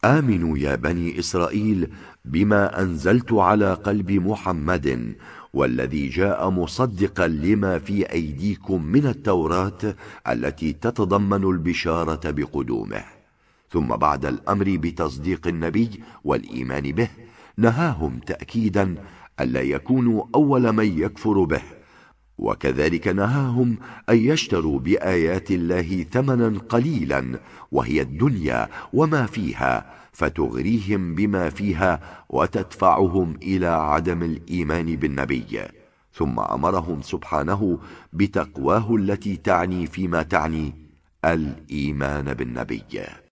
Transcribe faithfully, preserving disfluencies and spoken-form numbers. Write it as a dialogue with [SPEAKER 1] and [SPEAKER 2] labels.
[SPEAKER 1] آمنوا يا بني إسرائيل بما أنزلت على قلب محمد والذي جاء مصدقا لما في أيديكم من التوراة التي تتضمن البشارة بقدومه. ثم بعد الأمر بتصديق النبي والإيمان به نهاهم تأكيدا ألا يكونوا أول من يكفر به، وكذلك نهاهم أن يشتروا بآيات الله ثمنا قليلا وهي الدنيا وما فيها، فتغريهم بما فيها وتدفعهم إلى عدم الإيمان بالنبي. ثم أمرهم سبحانه بتقواه التي تعني فيما تعني الإيمان بالنبي.